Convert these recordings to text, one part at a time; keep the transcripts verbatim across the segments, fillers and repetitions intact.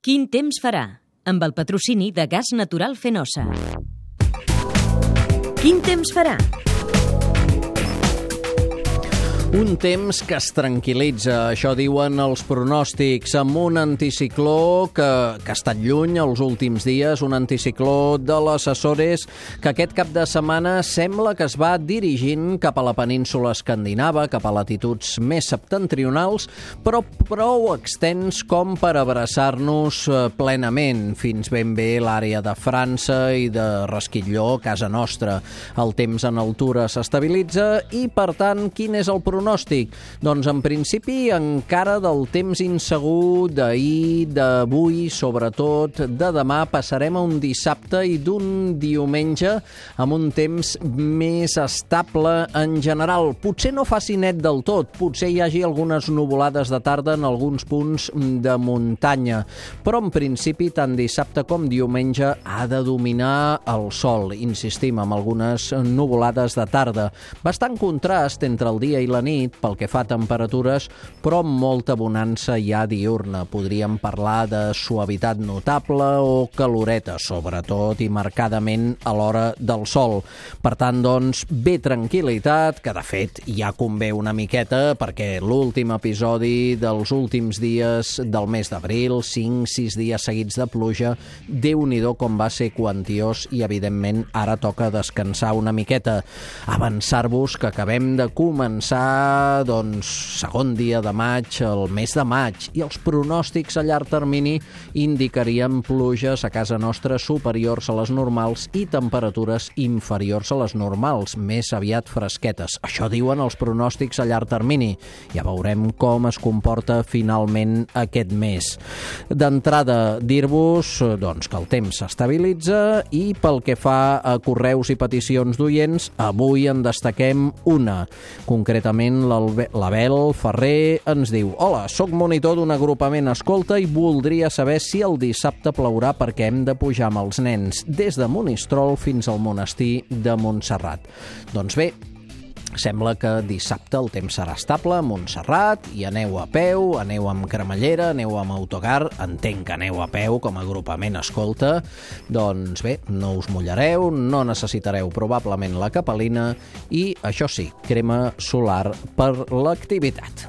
Quin temps farà? Amb el patrocini de Gas Natural Fenosa. Quin temps farà? Un temps que es tranquil·litza, això diuen els pronòstics, amb un anticicló que, que ha estat lluny els últims dies, un anticicló de les Açores que aquest cap de setmana sembla que es va dirigint cap a la península escandinava, cap a latituds més septentrionals, però prou extens com per abraçar-nos plenament fins ben bé l'àrea de França i de Resquitlló, casa nostra. El temps en altura s'estabilitza i, per tant, quin és el pronòstic? Pronòstic? Doncs en principi encara del temps insegur d'ahir, d'avui, sobretot de demà, passarem a un dissabte i d'un diumenge amb un temps més estable en general. Potser no faci net del tot, potser hi hagi algunes nuvolades de tarda en alguns punts de muntanya, però en principi tant dissabte com diumenge ha de dominar el sol, insistim, amb algunes nuvolades de tarda. Bastant contrast entre el dia i la nit pel que fa a temperatures, però amb molta bonança ja diurna. Podríem parlar de suavitat notable o caloreta, sobretot i marcadament a l'hora del sol. Per tant, doncs, bé tranquil·litat, que de fet ja convé una miqueta, perquè l'últim episodi dels últims dies del mes d'abril, cinc sis dies seguits de pluja, Déu-n'hi-do com va ser quantiós i, evidentment, ara toca descansar una miqueta. Avançar-vos que acabem de començar doncs, segon dia de maig, el mes de maig, i els pronòstics a llarg termini indicarien pluges a casa nostra superiors a les normals i temperatures inferiors a les normals, més aviat fresquetes. Això diuen els pronòstics a llarg termini. Ja veurem com es comporta finalment aquest mes. D'entrada, dir-vos doncs, que el temps s'estabilitza i pel que fa a correus i peticions d'oients, avui en destaquem una. Concretament, l'Abel Ferrer ens diu: hola, soc monitor d'un agrupament escolta i voldria saber si el dissabte plourà perquè hem de pujar amb els nens des de Monistrol fins al monestir de Montserrat. Doncs bé, sembla que dissabte el temps serà estable a Montserrat i aneu a peu, aneu amb cremallera, aneu amb autocar, entenc que aneu a peu com a agrupament escolta, doncs bé, no us mullareu, no necessitareu probablement la capelina i, això sí, crema solar per l'activitat.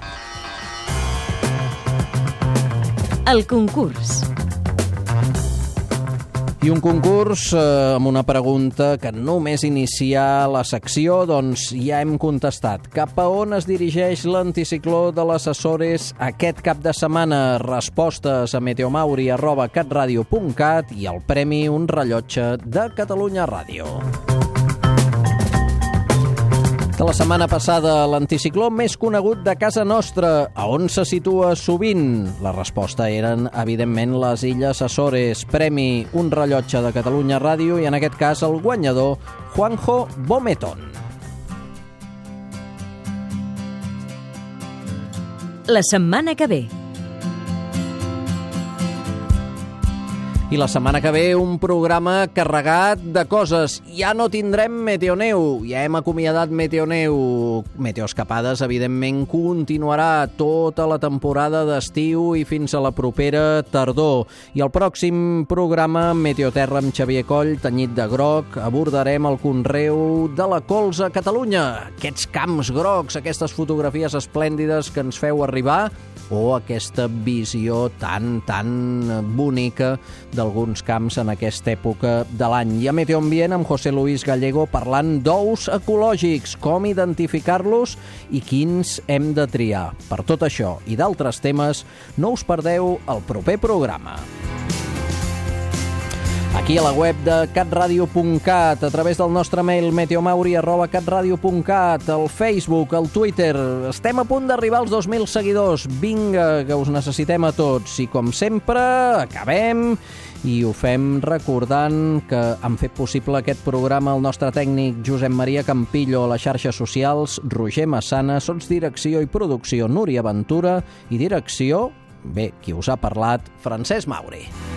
El concurs. I un concurs eh, amb una pregunta que només iniciar la secció, doncs ja hem contestat. Cap a on es dirigeix l'anticicló de les Açores aquest cap de setmana? Respostes a meteomauri arroba catradio punt cat i el premi un rellotge de Catalunya Ràdio. De la setmana passada, l'anticicló més conegut de casa nostra, a on se situa sovint? La resposta eren, evidentment, les Illes Açores. Premi un rellotge de Catalunya Ràdio i, en aquest cas, el guanyador, Juanjo Bometón. La setmana que ve. I la setmana que ve un programa carregat de coses. Ja no tindrem Meteoneu, ja hem acomiadat Meteoneu. Meteoescapades, evidentment, continuarà tota la temporada d'estiu i fins a la propera tardor. I el pròxim programa, Meteoterra amb Xavier Coll, tenyit de groc, abordarem el conreu de la colza a Catalunya. Aquests camps grocs, aquestes fotografies esplèndides que ens feu arribar, o aquesta visió tan, tan bonica d'alguns camps en aquesta època de l'any. I a Meteo Ambient amb José Luis Gallego parlant d'ous ecològics, com identificar-los i quins hem de triar. Per tot això i d'altres temes, no us perdeu el proper programa. Aquí a la web de catradio punt cat, a través del nostre mail meteomauri arroba catradio punt cat, al Facebook, al Twitter. Estem a punt d'arribar als dos mil seguidors. Vinga, que us necessitem a tots. I com sempre, acabem i ho fem recordant que han fet possible aquest programa el nostre tècnic Josep Maria Campillo, a les xarxes socials Roger Massana, sotsdirecció i producció Núria Ventura i direcció, bé, qui us ha parlat, Francesc Mauri.